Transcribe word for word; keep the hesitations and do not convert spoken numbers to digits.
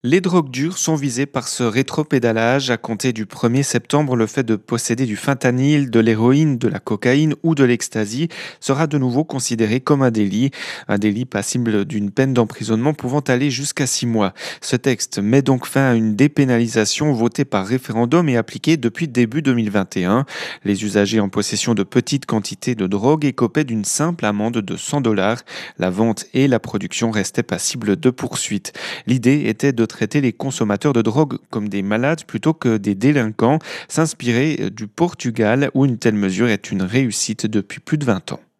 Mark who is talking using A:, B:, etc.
A: Les drogues dures sont visées par ce rétropédalage. À compter du premier septembre, le fait de posséder du fentanyl, de l'héroïne, de la cocaïne ou de l'ecstasy sera de nouveau considéré comme un délit. Un délit passible d'une peine d'emprisonnement pouvant aller jusqu'à six mois. Ce texte met donc fin à une dépénalisation votée par référendum et appliquée depuis début deux mille vingt et un. Les usagers en possession de petites quantités de drogue écopaient d'une simple amende de cent dollars. La vente et la production restaient passibles de poursuites. L'idée était de traiter les consommateurs de drogue comme des malades plutôt que des délinquants, s'inspirer du Portugal où une telle mesure est une réussite depuis plus de vingt ans.